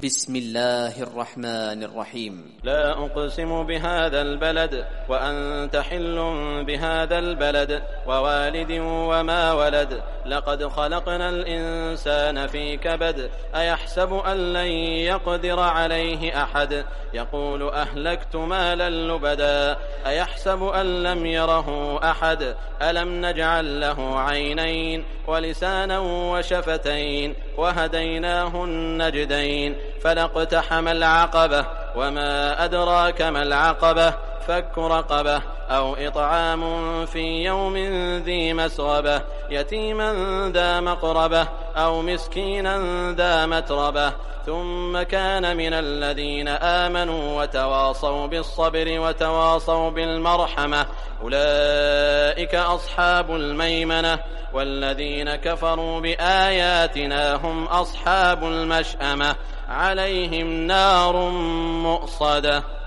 بسم الله الرحمن الرحيم. لا أقسم بهذا البلد وأنت حل بهذا البلد ووالد وما ولد لقد خلقنا الإنسان في كبد أيحسب أن لن يقدر عليه أحد يقول أهلكت مالا لبدا أيحسب أن لم يره أحد ألم نجعل له عينين ولسانا وشفتين وهديناه النجدين فلاقتحم العقبة وما أدراك ما العقبة فك رقبة أو إطعام في يوم ذي مسغبة يتيما ذا مقربة أو مسكينا ذا متربة ثم كان من الذين آمنوا وتواصوا بالصبر وتواصوا بالمرحمة أولئك أصحاب الميمنة والذين كفروا بآياتنا هم أصحاب المشأمة عليهم نار مؤصدة.